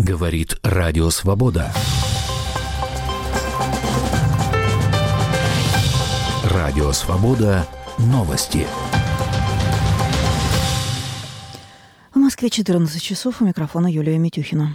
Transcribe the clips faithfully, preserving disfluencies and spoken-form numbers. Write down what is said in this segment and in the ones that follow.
Говорит Радио Свобода. Радио Свобода. Новости. В Москве четырнадцать часов. У микрофона Юлия Митюхина.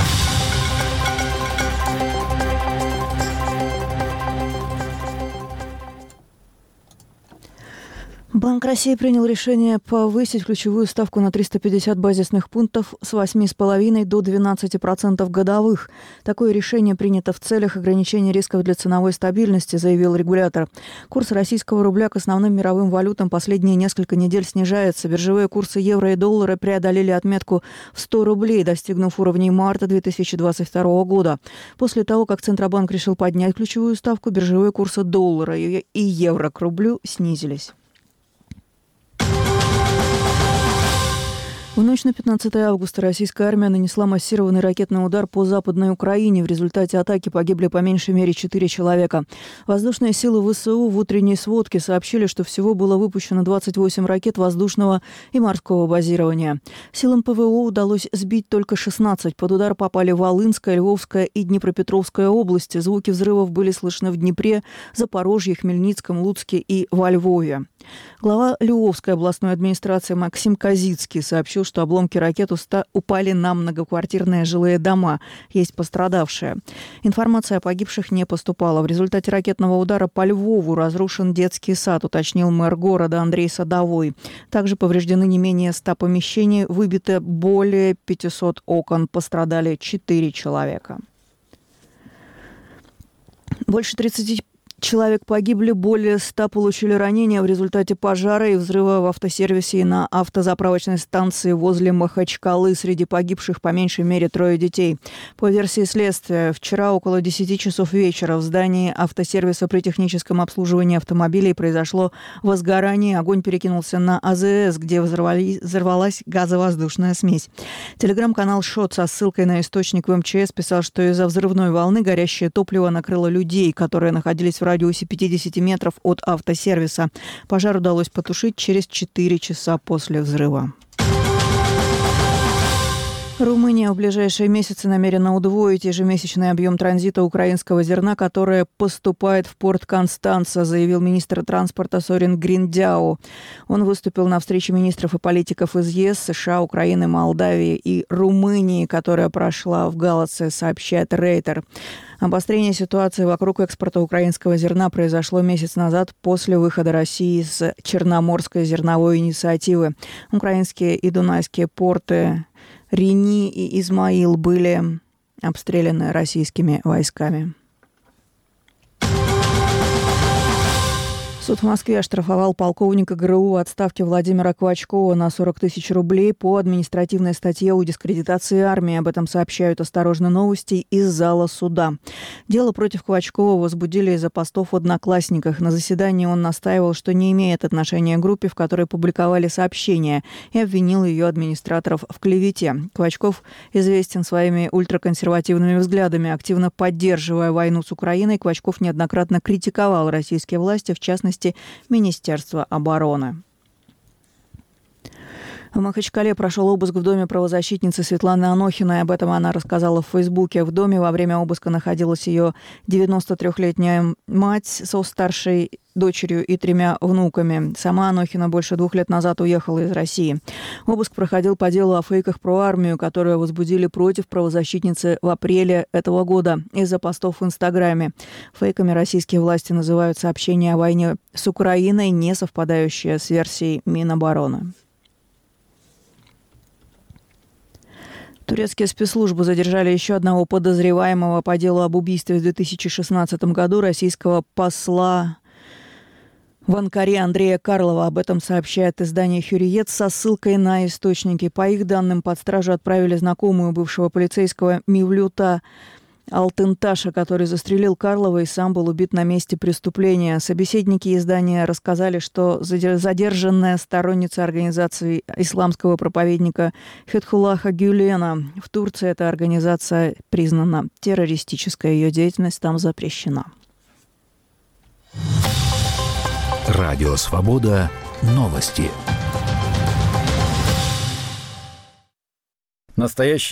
Банк России принял решение повысить ключевую ставку на триста пятьдесят базисных пунктов с восемь целых пять десятых до двенадцати процентов годовых. Такое решение принято в целях ограничения рисков для ценовой стабильности, заявил регулятор. Курс российского рубля к основным мировым валютам последние несколько недель снижается. Биржевые курсы евро и доллара преодолели отметку в сто рублей, достигнув уровней марта две тысячи двадцать второго года. После того, как Центробанк решил поднять ключевую ставку, биржевые курсы доллара и евро к рублю снизились. В ночь на пятнадцатое августа российская армия нанесла массированный ракетный удар по Западной Украине. В результате атаки погибли по меньшей мере четыре человека. Воздушные силы ВСУ в утренней сводке сообщили, что всего было выпущено двадцать восемь ракет воздушного и морского базирования. Силам ПВО удалось сбить только шестнадцать. Под удар попали Волынская, Львовская и Днепропетровская области. Звуки взрывов были слышны в Днепре, Запорожье, Хмельницком, Луцке и во Львове. Глава Львовской областной администрации Максим Козицкий сообщил, что обломки ракет упали на многоквартирные жилые дома. Есть пострадавшие. Информация о погибших не поступала. В результате ракетного удара по Львову разрушен детский сад, уточнил мэр города Андрей Садовой. Также повреждены не менее ста помещений, выбито более пятисот окон, пострадали четыре человека. Больше тридцати человек погибли, более ста получили ранения в результате пожара и взрыва в автосервисе и на автозаправочной станции возле Махачкалы. Среди погибших по меньшей мере трое детей. По версии следствия, вчера около десяти часов вечера в здании автосервиса при техническом обслуживании автомобилей произошло возгорание. Огонь перекинулся на АЗС, где взорвались, взорвалась газовоздушная смесь. Телеграм-канал «Шот» со ссылкой на источник в эм че эс писал, что из-за взрывной волны горящее топливо накрыло людей, которые находились в в радиусе пятидесяти метров от автосервиса. Пожар удалось потушить через четыре часа после взрыва. Румыния в ближайшие месяцы намерена удвоить ежемесячный объем транзита украинского зерна, которое поступает в порт Констанца, заявил министр транспорта Сорин Гриндяу. Он выступил на встрече министров и политиков из ЕС, США, Украины, Молдавии и Румынии, которая прошла в Галаце, сообщает Рейтер. Обострение ситуации вокруг экспорта украинского зерна произошло месяц назад после выхода России с Черноморской зерновой инициативы. Украинские и дунайские порты Рени и Измаил были обстреляны российскими войсками. Суд в Москве оштрафовал полковника ГРУ в отставке Владимира Квачкова на сорок тысяч рублей по административной статье о дискредитации армии. Об этом сообщают «Осторожно, новости» из зала суда. Дело против Квачкова возбудили из-за постов в «Одноклассниках». На заседании он настаивал, что не имеет отношения к группе, в которой публиковали сообщения, и обвинил ее администраторов в клевете. Квачков известен своими ультраконсервативными взглядами. Активно поддерживая войну с Украиной, Квачков неоднократно критиковал российские власти, в частности, Министерства обороны. В Махачкале прошел обыск в доме правозащитницы Светланы Анохиной. Об этом она рассказала в Фейсбуке. В доме во время обыска находилась ее девяностотрёхлетняя мать со старшей дочерью и тремя внуками. Сама Анохина больше двух лет назад уехала из России. Обыск проходил по делу о фейках про армию, которые возбудили против правозащитницы в апреле этого года из-за постов в Инстаграме. Фейками российские власти называют сообщения о войне с Украиной, не совпадающие с версией Минобороны. Турецкие спецслужбы задержали еще одного подозреваемого по делу об убийстве в две тысячи шестнадцатом году российского посла в Анкаре Андрея Карлова. Об этом сообщает издание «Хюриет» со ссылкой на источники. По их данным, под стражу отправили знакомую бывшего полицейского Мевлюта Алтынташа, который застрелил Карлова и сам был убит на месте преступления. Собеседники издания рассказали, что задержанная сторонница организации исламского проповедника Фетхуллаха Гюлена в Турции, эта организация признана террористической, ее деятельность там запрещена. Радио Свобода. Новости. Настоящий